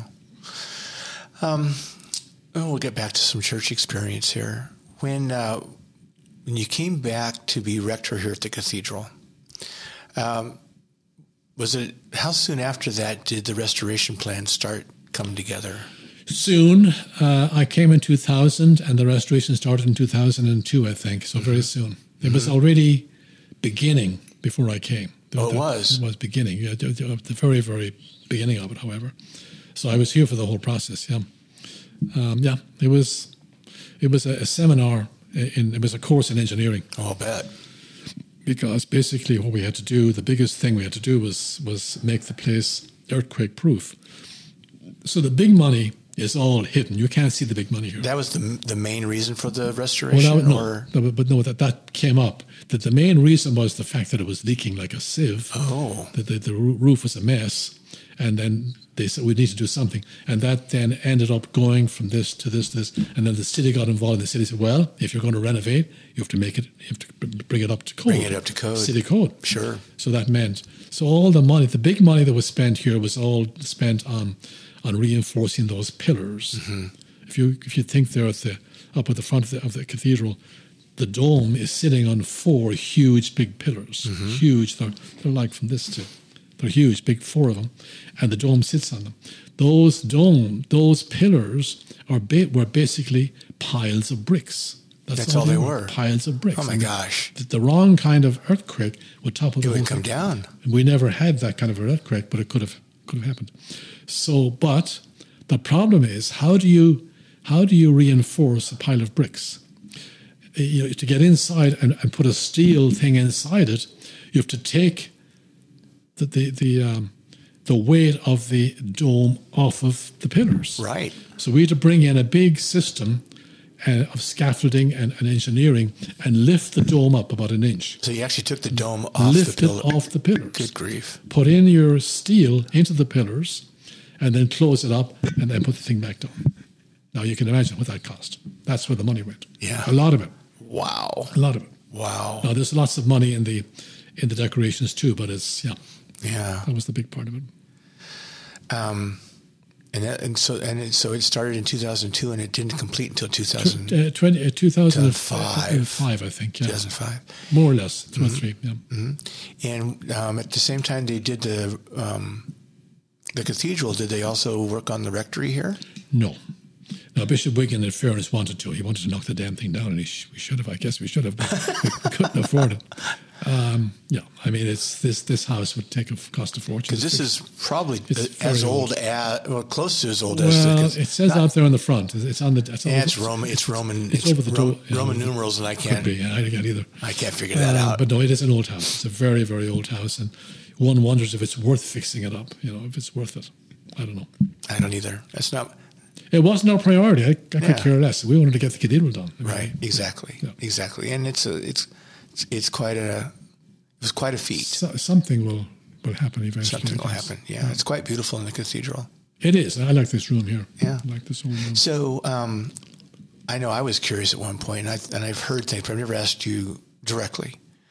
Um, well, we'll get back to some church experience here. When uh, when you came back to be rector here at the cathedral, um, was it, how soon after that did the restoration plan start coming together? Soon. Uh, I came in two thousand, and the restoration started in two thousand two, I think, so mm-hmm. very soon. It mm-hmm. was already beginning before I came. Oh, it was? It was beginning, yeah, the very, very beginning of it, however. So I was here for the whole process, yeah. Um, yeah, it was it was a, a seminar, in, it was a course in engineering. Oh, I'll bet. Because basically what we had to do, the biggest thing we had to do was, was make the place earthquake-proof. So the big money is all hidden. You can't see the big money here. That was the the main reason for the restoration? Well, no, or? no, but no, that, that came up. That the main reason was the fact that it was leaking like a sieve. Oh. That the, the roof was a mess. And then they said, we need to do something. And that then ended up going from this to this to this. And then the city got involved. And the city said, well, if you're going to renovate, you have to make it, you have to bring it up to code. Bring it up to code. City code. Sure. So that meant, so all the money, the big money that was spent here was all spent on on reinforcing those pillars. Mm-hmm. If you if you think they're at the up at the front of the, of the cathedral, the dome is sitting on four huge big pillars. Mm-hmm. Huge. They're, they're like from this to, they're huge, big, four of them, and the dome sits on them. Those dome, those pillars are ba- were basically piles of bricks. That's, That's all, all they were. were. Piles of bricks. Oh my and gosh! The, the wrong kind of earthquake would topple. It would come down. We never had that kind of an earthquake, but it could have could have happened. So, but the problem is, how do you how do you reinforce a pile of bricks? You know, to get inside and, and put a steel thing inside it, you have to take the the the, um, the weight of the dome off of the pillars. Right. So we had to bring in a big system uh, of scaffolding and, and engineering and lift the dome up about an inch. So you actually took the dome off lift the pillar. it off the pillars. Good grief. Put in your steel into the pillars and then close it up and then put the thing back down. Now you can imagine what that cost. That's where the money went. Yeah. A lot of it. Wow. A lot of it. Wow. Now there's lots of money in the in the decorations too, but it's yeah. Yeah. That was the big part of it. Um and that, and so and it, so it started in two thousand two and it didn't complete until two thousand uh, twenty, uh, two thousand five, I think. Yeah. two thousand five. More or less, two or three, yeah. Mm-hmm. And um, at the same time they did the um, the cathedral, did they also work on the rectory here? No. Now, Bishop Wiggin, in fairness, wanted to. He wanted to knock the damn thing down, and he sh- we should have. I guess we should have, but we couldn't afford it. Um, yeah, I mean, it's this this house would take a cost a fortune. Because this is probably as old, old as, well, close to as old well, as. Well, it says not, out there on the front. It's on the. It's, yeah, it's Roman. It's Roman. It's, it's over the Ro- door, Roman know, numerals, and I can't. Could be. Yeah, I can't either. I can't figure that uh, out. But no, it is an old house. It's a very, very old house, and one wonders if it's worth fixing it up. You know, if it's worth it. I don't know. I don't either. That's not. It wasn't our priority. I, I could yeah. care less. We wanted to get the cathedral done. I mean, right. Exactly. Yeah. Exactly. And it's a it's it's, it's quite a it was quite a feat. So, something will, will happen eventually. Something will happen. Yeah. yeah. It's quite beautiful in the cathedral. It is. I like this room here. Yeah. I like this whole room. So um, I know I was curious at one point, and, I, and I've heard things, but I've never asked you directly.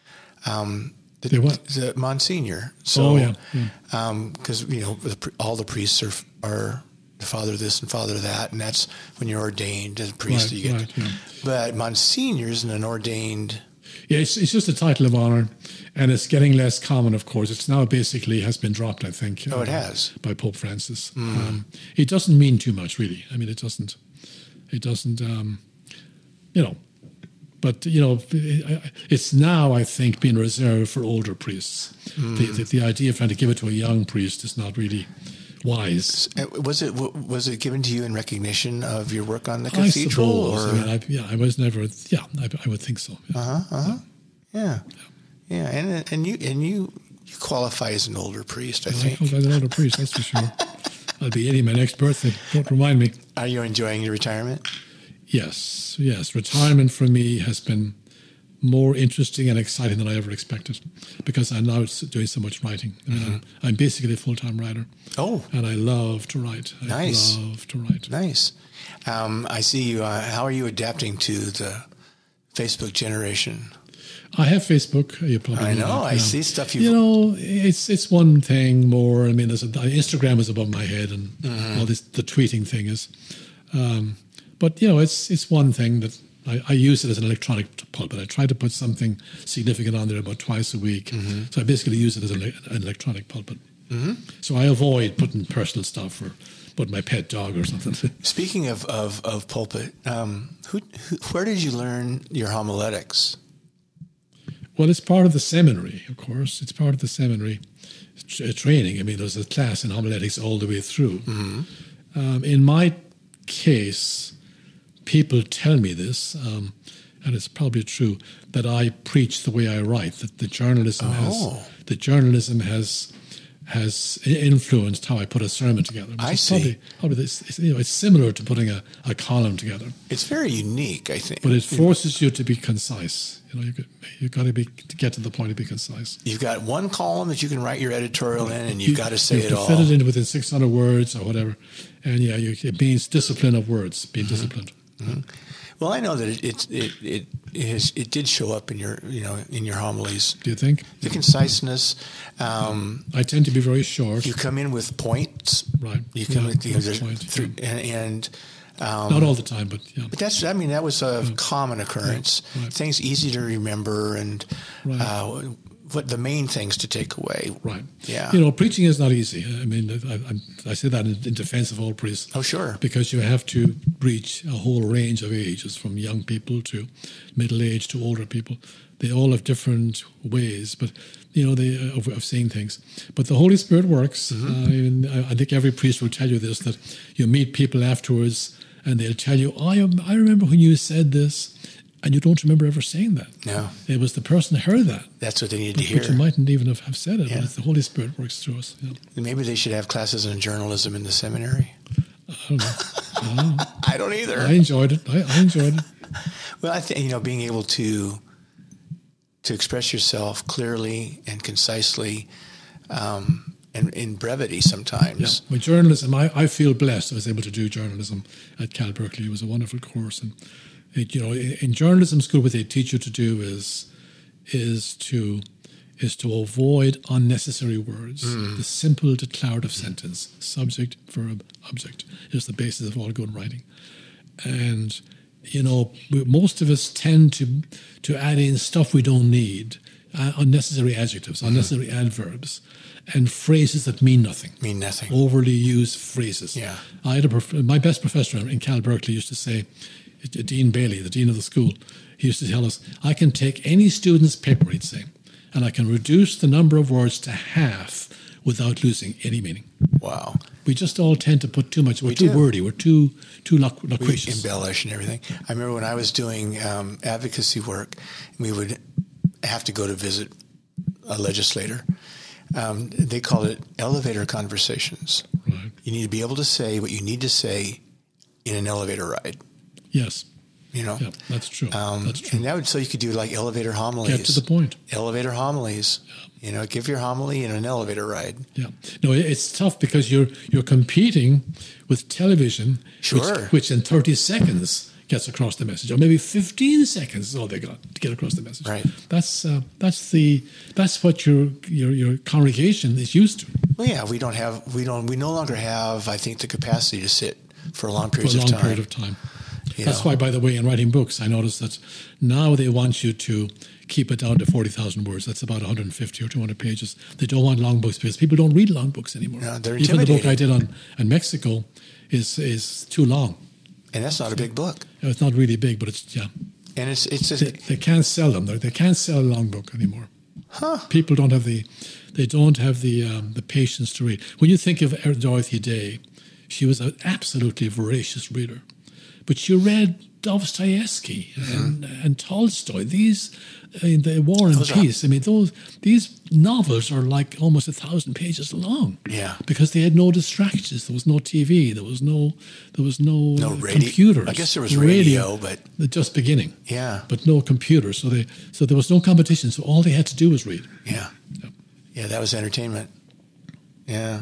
Um, the, The what? The Monsignor. So, Oh, yeah, Because, you know, the, pri- all the priests are, are the father this and father that, and that's when you're ordained as a priest. Right, you get, right, yeah. But Monsignor isn't an ordained... Yeah, it's, it's just a title of honor, and it's getting less common, of course. It's now basically has been dropped, I think. Oh, it uh, has? By Pope Francis. Mm. Um, it doesn't mean too much, really. I mean, it doesn't, it doesn't, um, you know, but, you know, it, it's now, I think, being reserved for older priests. Mm. The, the, the idea of trying to give it to a young priest is not really wise. Was it was it given to you in recognition of your work on the cathedral? I suppose. Or? I mean, I, yeah, I was never. Yeah, I, I would think so. Yeah. Uh huh. Uh-huh. Yeah. yeah, yeah, and and you and you, you qualify as an older priest. I well, think. I qualify as an older priest. That's for sure. I'll be eighty my next birthday. Don't remind me. Are you enjoying your retirement? Yes, yes. Retirement for me has been more interesting and exciting than I ever expected, because I'm now doing so much writing. I mean, mm-hmm. I'm, I'm basically a full-time writer. Oh. And I love to write. I nice. love to write. Nice. Um, I see you. Uh, how are you adapting to the Facebook generation? I have Facebook. You probably I know. know I yeah. see stuff you. You know, it's it's one thing more. I mean, there's a, Instagram is above my head, and mm-hmm. all this the tweeting thing is. Um, but you know, it's it's one thing that. I, I use it as an electronic pulpit. I try to put something significant on there about twice a week. Mm-hmm. So I basically use it as an, an electronic pulpit. Mm-hmm. So I avoid putting personal stuff or putting my pet dog or something. Speaking of, of, of pulpit, um, who, who, where did you learn your homiletics? Well, it's part of the seminary, of course. It's part of the seminary tra- training. I mean, there's a class in homiletics all the way through. Mm-hmm. Um, in my case... People tell me this, um, and it's probably true, that I preach the way I write. That the journalism oh. has, the journalism has, has influenced how I put a sermon together. I see. Probably, probably this, it's, you know, it's similar to putting a, a column together. It's very unique, I think. But it forces you to be concise. You know, you you got to be to get to the point to be concise. You've got one column that you can write your editorial in, and you've you, got to say you have it to all. Fit it in within six hundred words or whatever, and yeah, you, it means discipline of words, being mm-hmm. disciplined. Mm-hmm. Well, I know that it it it it, it, has, it did show up in your you know in your homilies. Do you think the conciseness? Um, I tend to be very short. You come in with points, right? You come yeah, with you know, point, through, yeah. and, and um, not all the time, but yeah. But that's I mean that was a yeah. common occurrence. Right, right. Things easy to remember and. Right. Uh, What the main things to take away. Right. Yeah. You know, preaching is not easy. I mean, I, I, I say that in, in defense of all priests. Oh, sure. Because you have to reach a whole range of ages, from young people to middle age to older people. They all have different ways, but you know, they uh, of, of seeing things. But the Holy Spirit works. Mm-hmm. Uh, I, I think every priest will tell you this: that you meet people afterwards, and they'll tell you, "I am. I remember when you said this." And you don't remember ever saying that. No. It was the person who heard that. That's what they needed but, to hear. But you mightn't even have, have said it. Yeah. But the Holy Spirit works through us. Yeah. Maybe they should have classes in journalism in the seminary. I don't know. I don't, know. I don't either. I enjoyed it. I, I enjoyed it. Well, I think, you know, being able to to express yourself clearly and concisely um, and in brevity sometimes. Yeah. With journalism, I, I feel blessed I was able to do journalism at Cal Berkeley. It was a wonderful course. And It, you know, in journalism school, what they teach you to do is is to is to avoid unnecessary words. Mm. The simple declarative sentence, subject, verb, object, is the basis of all good writing. And you know, most of us tend to to add in stuff we don't need, uh, unnecessary adjectives, mm. unnecessary adverbs, and phrases that mean nothing. Mean nothing. Overly used phrases. Yeah. I had a prof- my best professor in Cal Berkeley used to say. Dean Bailey, the dean of the school, he used to tell us, I can take any student's paper, he'd say, and I can reduce the number of words to half without losing any meaning. Wow. We just all tend to put too much. We're we too do. wordy. We're too too loqu- loquacious. We embellish and everything. I remember when I was doing um, advocacy work, we would have to go to visit a legislator. Um, they called it elevator conversations. Right. You need to be able to say what you need to say in an elevator ride. Yes. You know, Yeah, that's true. um, that's true. and that would so you could do like elevator homilies. Get to the point. Elevator homilies. You know, give your homily in an elevator ride. Yeah. No, it- it's tough because you're you're competing with television, Sure. which, which in thirty seconds gets across the message, or maybe fifteen seconds is all they got to get across the message. Right. That's uh, that's the that's what your your your congregation is used to Well, yeah, we don't have we don't we no longer have I think the capacity to sit for long for a periods long of time. period of time. you That's know. why, by the way, in writing books, I noticed that now they want you to keep it down to forty thousand words. That's about one hundred fifty or two hundred pages. They don't want long books because people don't read long books anymore. No, they're Even the book I intimidating. did on, on Mexico is is too long. And that's not a big book. It's not really big, but it's, yeah. And it's it's They, just, they can't sell them. They they can't sell a long book anymore. huh? People don't have the, they don't have the um, the patience to read. When you think of Dorothy Day, she was an absolutely voracious reader, but she read Dostoevsky and, and Tolstoy. These, I mean, the War and Those are- Peace. I mean, those these novels are like almost a thousand pages long. Yeah. because they had no distractions. There was no T V. There was no there was no, No uh, radio. computers. I guess there was radio, but just beginning. yeah, But no computers, so they so there was no competition. So all they had to do was read. yeah, yeah. That was entertainment. Yeah.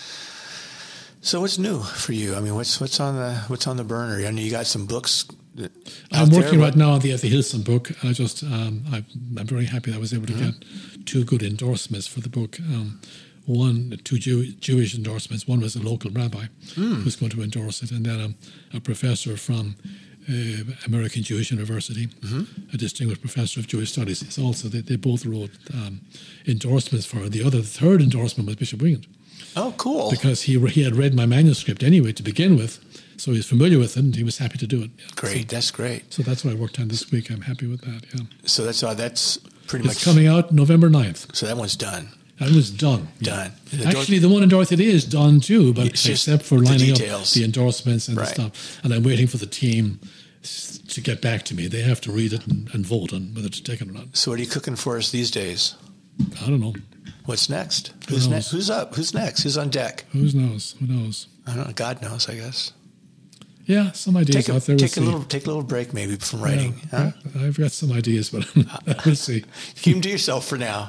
So what's new for you? I mean, what's what's on the what's on the burner? I know you got some books. that- I'm out there, working but- right now on the, the Hilson book. I just um, I, I'm very happy that I was able to Mm-hmm. get two good endorsements for the book. Um, one, two Jew, Jewish endorsements. One was a local rabbi Hmm. who's going to endorse it, and then a, a professor from uh, American Jewish University, Mm-hmm. a distinguished professor of Jewish studies. It's also they, they both wrote um, endorsements for it. The other, the third endorsement was Bishop Wingate, Oh, cool. because he he had read my manuscript anyway to begin with, so he's familiar with it, and he was happy to do it. Yeah. Great. That's great. So that's what I worked on this week. I'm happy with that. Yeah, So that's uh, that's pretty it's much coming out November ninth. So that one's done. That was done. Done. The Actually, the one in Dorothy Day is done too, but It's just except for the lining up details. the endorsements and Right. the stuff. And I'm waiting for the team s- to get back to me. They have to read it and, and vote on whether to take it or not. So what are you cooking for us these days? I don't know. What's next? Who Who's knows? next? Who's up? Who's next? Who's on deck? Who knows? Who knows? I don't know. God knows, I guess. Yeah, some ideas Take a, out there. We'll take a see. little take a little break maybe from writing. Yeah, Huh? yeah, I've got some ideas, but we'll see. Keep them to yourself for now.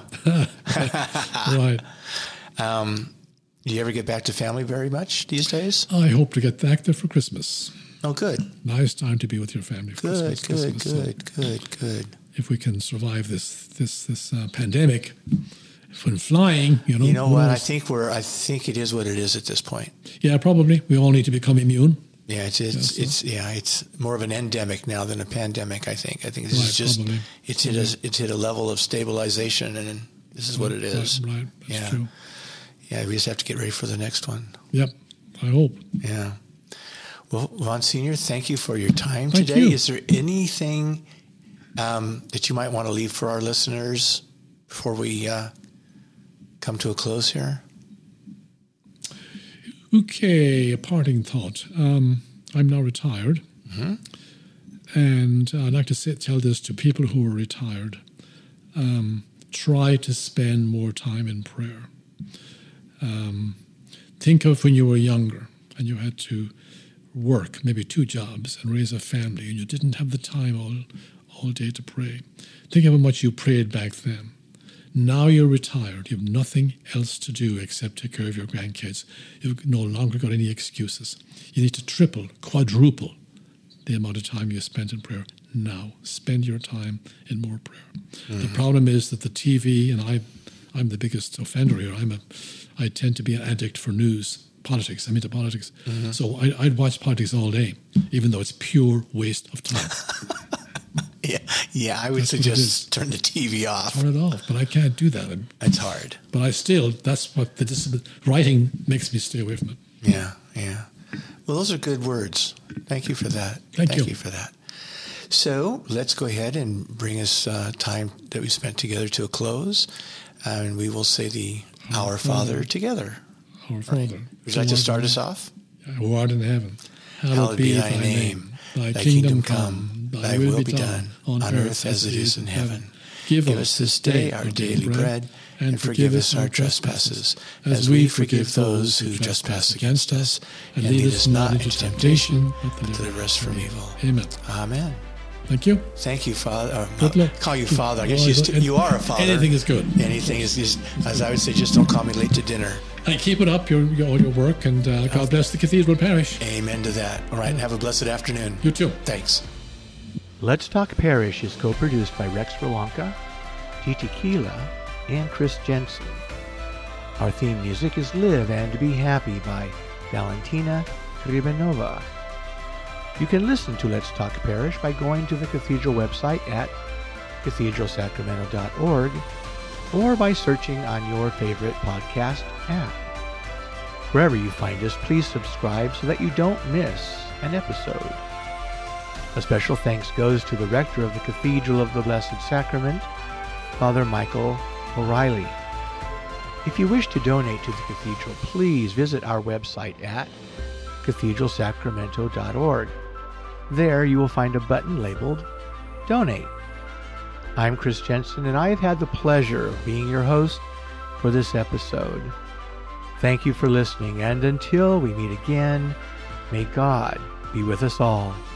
Right. Um, do you ever get back to family very much these days? I hope to get back there for Christmas. Oh, good. Nice time to be with your family for Good, Christmas. good, Christmas. So good, good, good. if we can survive this this this uh, pandemic, when flying, you know. You know who what? I knows? think we're. I think it is what it is at this point. Yeah, probably. We all need to become immune. Yeah, it's it's, Yes, it's yeah, it's more of an endemic now than a pandemic. I think. I think this Right, is just probably. it's hit a, it's hit a level of stabilization, and this is what it is. Right, right. That's Yeah. true. Yeah, we just have to get ready for the next one. Yep. I hope. Yeah. Well, Ron Senior, thank you for your time Thank today. you. Is there anything um, that you might want to leave for our listeners before we uh, come to a close here? Okay, a parting thought. Um, I'm now retired, Mm-hmm. and I'd like to say, tell this to people who are retired. Um, try to spend more time in prayer. Um, think of when you were younger and you had to work, maybe two jobs, and raise a family, and you didn't have the time all, all day to pray. Think of how much you prayed back then. Now you're retired. You have nothing else to do except take care of your grandkids. You've no longer got any excuses. You need to triple, quadruple the amount of time you spent in prayer. Now, spend your time in more prayer. Mm-hmm. The problem is that the T V, and I, I'm the biggest offender here. I'm a, I tend to be an addict for news, politics. I'm into politics. Mm-hmm. So I, I'd watch politics all day, even though it's pure waste of time. Yeah, yeah. I would That's what it suggest is. turn the T V off. Turn it off, but I can't do that. It's hard. But I still, that's what the discipline, writing makes me stay away from it. Yeah, yeah. Well, those are good words. Thank you for that. Thank you. you for that. So let's go ahead and bring us uh, time that we spent together to a close, uh, and we will say the Our Father together. Our Father. Would you like to start us off? Who art in heaven, Hallowed be thy name. Thy kingdom come. Thy will be done on earth as it is in heaven. Give Give us this day our daily bread, and forgive us our trespasses, as we forgive those who trespass against us. And lead us not into temptation, but deliver us from evil. Amen. Amen. Thank you. Thank you, Father. Uh, Good luck. Call you Father. I guess Well, you, st- you are a father. Anything is good. Anything is, is, as I would say, just don't call me late to dinner. And keep it up, your, your, all your work, and uh, God bless the Cathedral Parish. Amen to that. All right, and have a blessed afternoon. You too. Thanks. Let's Talk Parish is co-produced by Rex Verlanca, Titi Keela, and Chris Jensen. Our theme music is Live and Be Happy by Valentina Kribenova. You can listen to Let's Talk Parish by going to the Cathedral website at cathedral sacramento dot org or by searching on your favorite podcast app. Wherever you find us, please subscribe so that you don't miss an episode. A special thanks goes to the rector of the Cathedral of the Blessed Sacrament, Father Michael O'Reilly. If you wish to donate to the Cathedral, please visit our website at cathedral sacramento dot org. There you will find a button labeled Donate. I'm Chris Jensen, and I have had the pleasure of being your host for this episode. Thank you for listening, and until we meet again, may God be with us all.